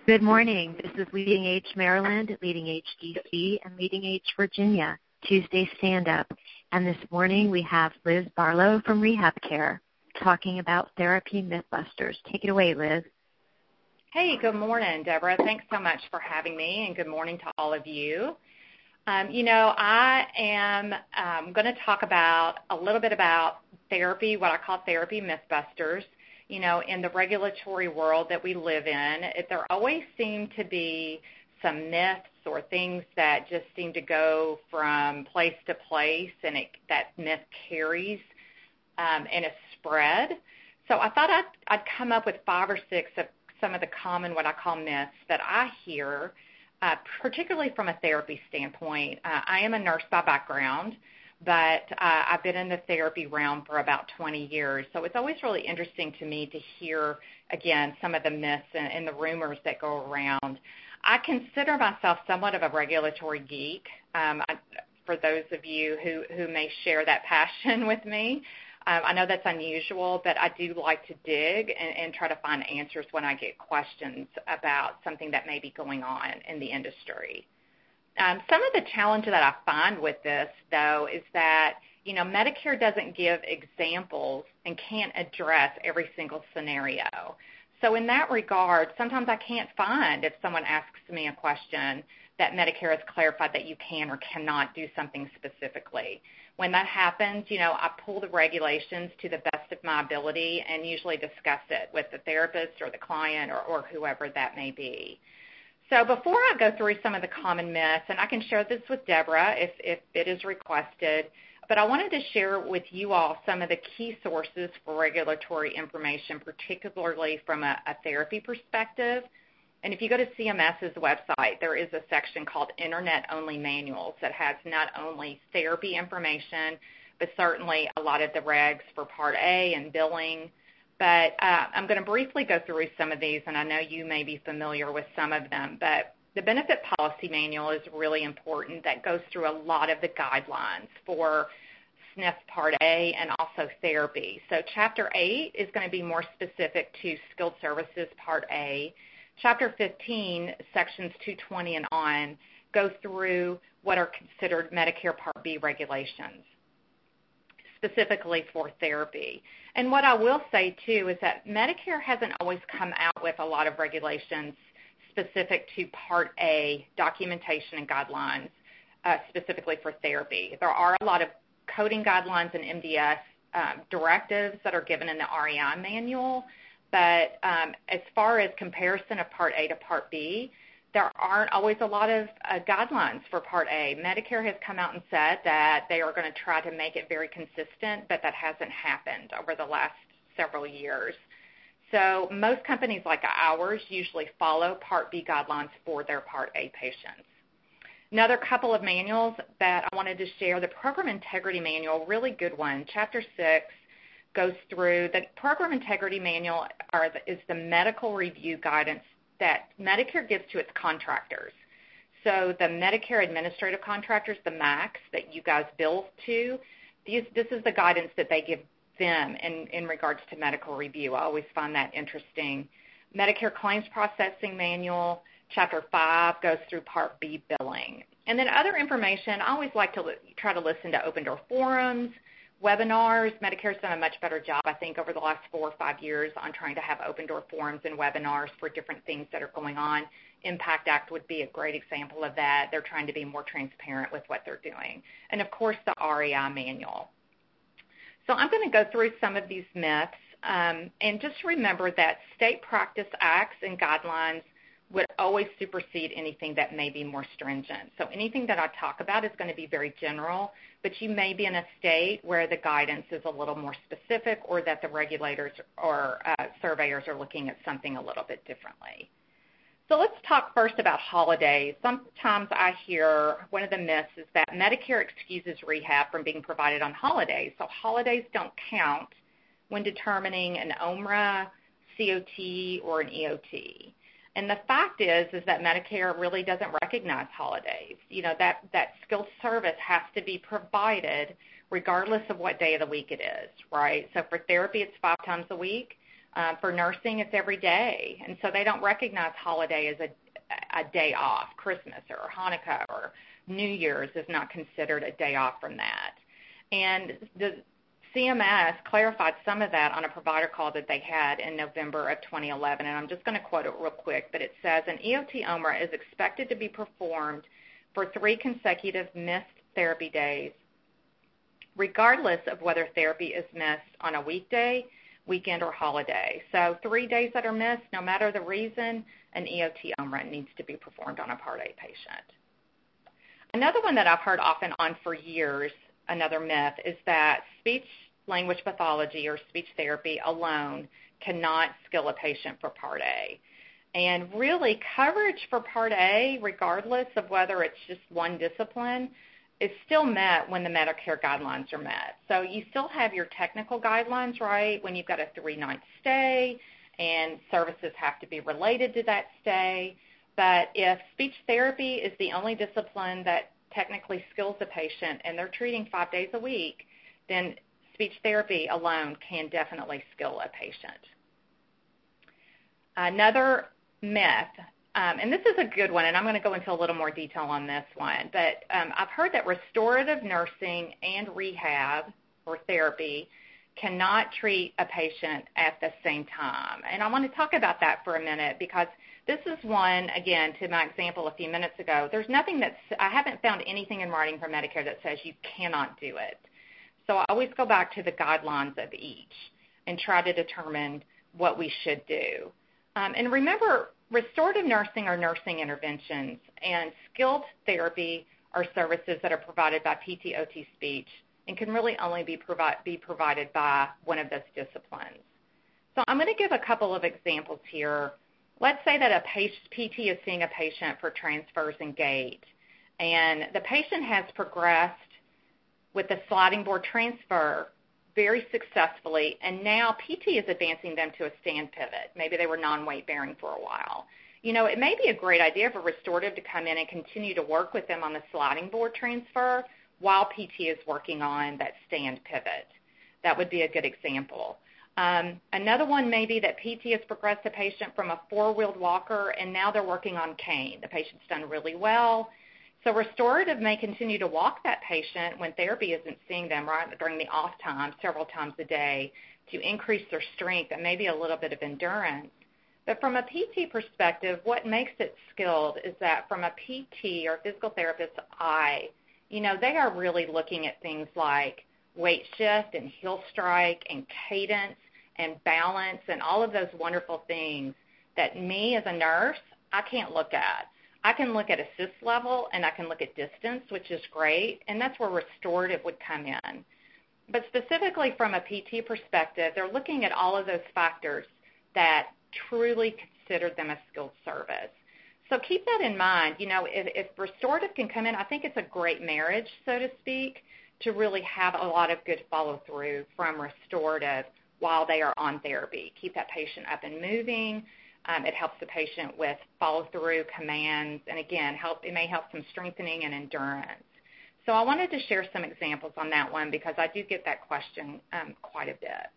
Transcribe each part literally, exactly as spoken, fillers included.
Good morning. This is Leading Age Maryland, Leading Age D C, and Leading Age Virginia, Tuesday Stand-Up. And this morning we have Liz Barlow from Rehab Care talking about therapy mythbusters. Take it away, Liz. Hey, good morning, Deborah. Thanks so much for having me, and good morning to all of you. Um, you know, I am um, going to talk about a little bit about therapy, what I call therapy mythbusters. You know, in the regulatory world that we live in, it, there always seem to be some myths or things that just seem to go from place to place, and it, that myth carries um, in a spread. So I thought I'd, I'd come up with five or six of some of the common, what I call myths, that I hear, uh, particularly from a therapy standpoint. Uh, I am a nurse by background, but uh, I've been in the therapy realm for about twenty years. So it's always really interesting to me to hear, again, some of the myths and, and the rumors that go around. I consider myself somewhat of a regulatory geek. Um, I, for those of you who, who may share that passion with me, um, I know that's unusual, but I do like to dig and, and try to find answers when I get questions about something that may be going on in the industry. Um, some of the challenge that I find with this, though, is that, you know, Medicare doesn't give examples and can't address every single scenario. So in that regard, sometimes I can't find, if someone asks me a question, that Medicare has clarified that you can or cannot do something specifically. When that happens, you know, I pull the regulations to the best of my ability and usually discuss it with the therapist or the client or, or whoever that may be. So before I go through some of the common myths, and I can share this with Deborah if, if it is requested, but I wanted to share with you all some of the key sources for regulatory information, particularly from a, a therapy perspective. And if you go to C M S's website, there is a section called Internet-Only Manuals that has not only therapy information, but certainly a lot of the regs for Part A and billing. But uh, I'm going to briefly go through some of these, and I know you may be familiar with some of them. But the Benefit Policy Manual is really important. That goes through a lot of the guidelines for S N F Part A and also therapy. So Chapter eight is going to be more specific to Skilled Services Part A. Chapter fifteen, Sections two twenty and on, go through what are considered Medicare Part B regulations, specifically for therapy. And what I will say, too, is that Medicare hasn't always come out with a lot of regulations specific to Part A documentation and guidelines, uh, specifically for therapy. There are a lot of coding guidelines and M D S um, directives that are given in the R E I manual, but um, as far as comparison of Part A to Part B, there aren't always a lot of uh, guidelines for Part A. Medicare has come out and said that they are going to try to make it very consistent, but that hasn't happened over the last several years. So most companies like ours usually follow Part B guidelines for their Part A patients. Another couple of manuals that I wanted to share, the Program Integrity Manual, really good one. Chapter six goes through, the Program Integrity Manual are the, is the medical review guidance that Medicare gives to its contractors. So the Medicare administrative contractors, the M A Cs that you guys bill to, these, this is the guidance that they give them in, in regards to medical review. I always find that interesting. Medicare Claims Processing Manual, Chapter five goes through Part B billing. And then other information, I always like to li- try to listen to Open Door forums, webinars. Medicare's done a much better job, I think, over the last four or five years on trying to have Open Door forums and webinars for different things that are going on. Impact Act would be a great example of that. They're trying to be more transparent with what they're doing. And, of course, the R E I manual. So I'm going to go through some of these myths. Um, and just remember that state practice acts and guidelines would always supersede anything that may be more stringent. So anything that I talk about is going to be very general, but you may be in a state where the guidance is a little more specific or that the regulators or uh, surveyors are looking at something a little bit differently. So let's talk first about holidays. Sometimes I hear one of the myths is that Medicare excuses rehab from being provided on holidays. So holidays don't count when determining an O M R A, C O T, or an E O T. And the fact is, is that Medicare really doesn't recognize holidays. You know, that, that skilled service has to be provided regardless of what day of the week it is, right? So for therapy, it's five times a week. Uh, for nursing, it's every day, and so they don't recognize holiday as a, a day off. Christmas or Hanukkah or New Year's is not considered a day off from that. And the C M S clarified some of that on a provider call that they had in November of twenty eleven, and I'm just going to quote it real quick, but it says, an E O T O M R A is expected to be performed for three consecutive missed therapy days, regardless of whether therapy is missed on a weekday, weekend, or holiday. So three days that are missed, no matter the reason, an E O T O M R A needs to be performed on a Part A patient. Another one that I've heard off and on for years, another myth, is that speech language pathology or speech therapy alone cannot skill a patient for Part A. And really, coverage for Part A, regardless of whether it's just one discipline, is still met when the Medicare guidelines are met. So you still have your technical guidelines, right, when you've got a three-night stay and services have to be related to that stay. But if speech therapy is the only discipline that technically skills a patient and they're treating five days a week, then speech therapy alone can definitely skill a patient. Another myth, Um, and this is a good one, and I'm going to go into a little more detail on this one, but um, I've heard that restorative nursing and rehab or therapy cannot treat a patient at the same time. And I want to talk about that for a minute because this is one, again, to my example a few minutes ago, there's nothing that's, I haven't found anything in writing from Medicare that says you cannot do it. So I always go back to the guidelines of each and try to determine what we should do. Um, and remember, restorative nursing are nursing interventions, and skilled therapy are services that are provided by P T O T speech and can really only be, provi- be provided by one of those disciplines. So I'm going to give a couple of examples here. Let's say that a patient, P T is seeing a patient for transfers and gait, and the patient has progressed with the sliding board transfer very successfully, and now P T is advancing them to a stand pivot. Maybe they were non-weight bearing for a while. You know, it may be a great idea for restorative to come in and continue to work with them on the sliding board transfer while P T is working on that stand pivot. That would be a good example. Um, another one may be that P T has progressed a patient from a four-wheeled walker, and now they're working on cane. The patient's done really well. So restorative may continue to walk that patient when therapy isn't seeing them, right, during the off time several times a day to increase their strength and maybe a little bit of endurance. But from a P T perspective, what makes it skilled is that from a P T or physical therapist's eye, you know, they are really looking at things like weight shift and heel strike and cadence and balance and all of those wonderful things that me as a nurse, I can't look at. I can look at assist level and I can look at distance, which is great, and that's where restorative would come in. But specifically from a P T perspective, they're looking at all of those factors that truly consider them a skilled service. So keep that in mind. You know, if, if restorative can come in, I think it's a great marriage, so to speak, to really have a lot of good follow-through from restorative while they are on therapy. Keep that patient up and moving. Um, it helps the patient with follow-through commands, and again, help. It may help some strengthening and endurance. So I wanted to share some examples on that one because I do get that question um, quite a bit.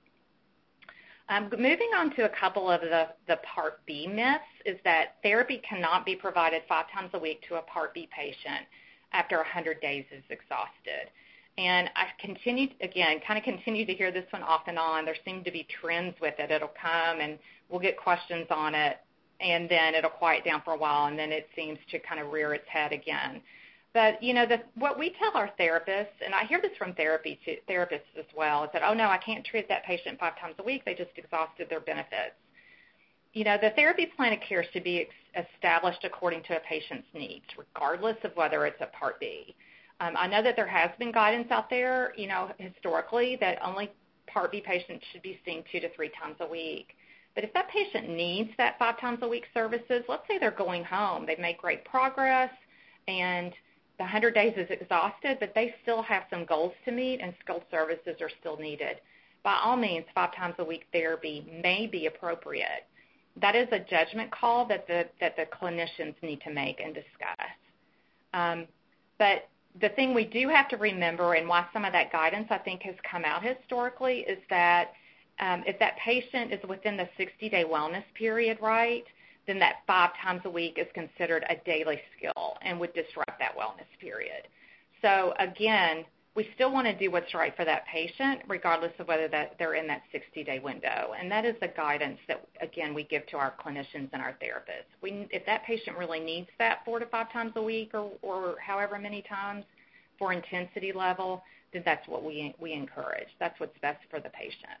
Um, moving on to a couple of the, the Part B myths is that therapy cannot be provided five times a week to a Part B patient after one hundred days is exhausted. And I continue, again, kind of continue to hear this one off and on. There seem to be trends with it. It'll come and we'll get questions on it, and then it'll quiet down for a while, and then it seems to kind of rear its head again. But, you know, the, what we tell our therapists, and I hear this from therapy to, therapists as well, is that, oh, no, I can't treat that patient five times a week. They just exhausted their benefits. You know, the therapy plan of care should be ex- established according to a patient's needs, regardless of whether it's a Part B. Um, I know that there has been guidance out there, you know, historically, that only Part B patients should be seen two to three times a week. But if that patient needs that five times a week services, let's say they're going home, they've made great progress, and the one hundred days is exhausted, but they still have some goals to meet and skilled services are still needed. By all means, five times a week therapy may be appropriate. That is a judgment call that the, that the clinicians need to make and discuss. Um, but the thing we do have to remember, and why some of that guidance I think has come out historically, is that um, if that patient is within the sixty-day wellness period, right, then that five times a week is considered a daily skill and would disrupt that wellness period. So, again, we still want to do what's right for that patient, regardless of whether that they're in that sixty-day window. And that is the guidance that, again, we give to our clinicians and our therapists. We, if that patient really needs that four to five times a week or, or however many times for intensity level, then that's what we, we encourage. That's what's best for the patient.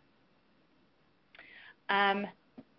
Um,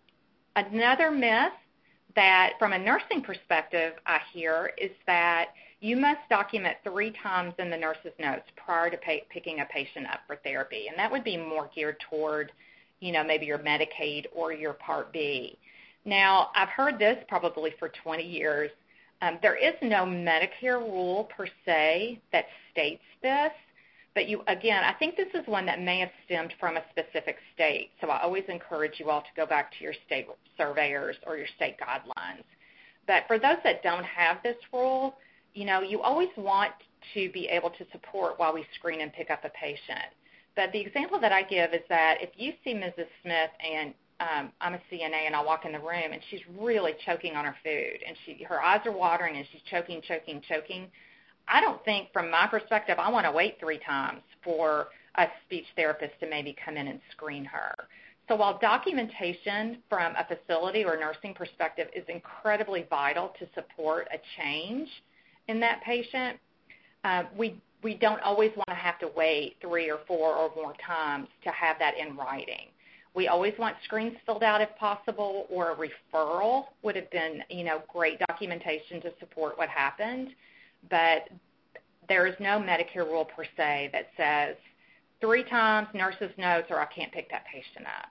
another myth that, from a nursing perspective, I hear is that you must document three times in the nurse's notes prior to pay, picking a patient up for therapy, and that would be more geared toward, you know, maybe your Medicaid or your Part B. Now, I've heard this probably for twenty years. Um, there is no Medicare rule per se that states this, but you, again, I think this is one that may have stemmed from a specific state, so I always encourage you all to go back to your state surveyors or your state guidelines. But for those that don't have this rule, you know, you always want to be able to support while we screen and pick up a patient. But the example that I give is that if you see Missus Smith and um, I'm a C N A and I walk in the room and she's really choking on her food and she, her eyes are watering and she's choking, choking, choking, I don't think, from my perspective, I want to wait three times for a speech therapist to maybe come in and screen her. So while documentation from a facility or nursing perspective is incredibly vital to support a change in that patient, uh, we we don't always want to have to wait three or four or more times to have that in writing. We always want screens filled out if possible, or a referral would have been, you know, great documentation to support what happened. But there is no Medicare rule per se that says three times nurse's notes or I can't pick that patient up.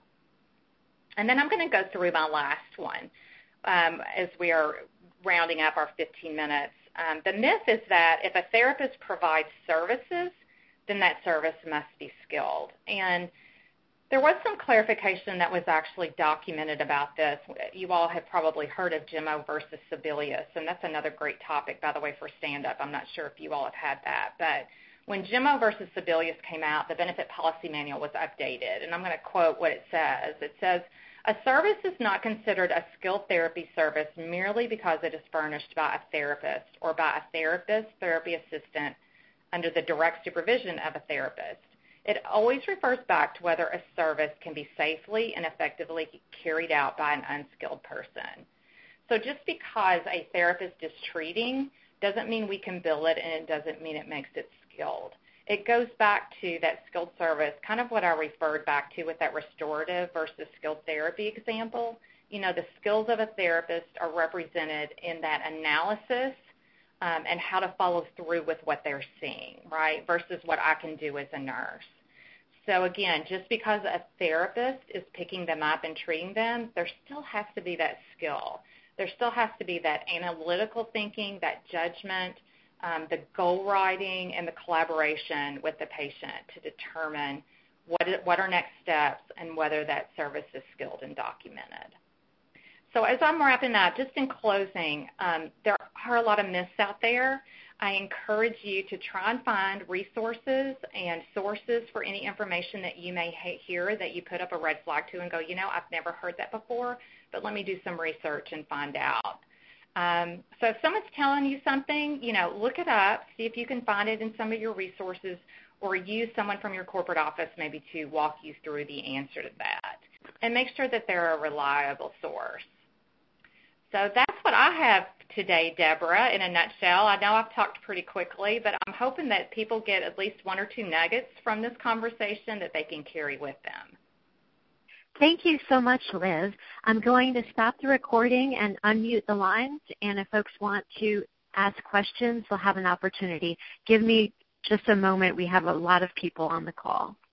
And then I'm going to go through my last one um, as we are rounding up our fifteen minutes. Um, the myth is that if a therapist provides services, then that service must be skilled. And there was some clarification that was actually documented about this. You all have probably heard of Jimmo versus Sebelius, and that's another great topic, by the way, for stand-up. I'm not sure if you all have had that. But when Jimmo versus Sebelius came out, the benefit policy manual was updated, and I'm going to quote what it says. It says, "A service is not considered a skilled therapy service merely because it is furnished by a therapist or by a therapist, therapy assistant, under the direct supervision of a therapist. It always refers back to whether a service can be safely and effectively carried out by an unskilled person." So just because a therapist is treating doesn't mean we can bill it, and it doesn't mean it makes it skilled. It goes back to that skilled service, kind of what I referred back to with that restorative versus skilled therapy example. You know, the skills of a therapist are represented in that analysis um, and how to follow through with what they're seeing, right, versus what I can do as a nurse. So, again, just because a therapist is picking them up and treating them, there still has to be that skill. There still has to be that analytical thinking, that judgment, um, the goal writing, and the collaboration with the patient to determine what, is, what are next steps and whether that service is skilled and documented. So as I'm wrapping up, just in closing, um, there are a lot of myths out there. I encourage you to try and find resources and sources for any information that you may hear that you put up a red flag to and go, you know, I've never heard that before, but let me do some research and find out. Um, so if someone's telling you something, you know, look it up, see if you can find it in some of your resources, or use someone from your corporate office maybe to walk you through the answer to that. And make sure that they're a reliable source. So that's what I have today, Deborah, in a nutshell. I know I've talked pretty quickly, but I'm hoping that people get at least one or two nuggets from this conversation that they can carry with them. Thank you so much, Liz. I'm going to stop the recording and unmute the lines, and if folks want to ask questions, they'll have an opportunity. Give me just a moment. We have a lot of people on the call.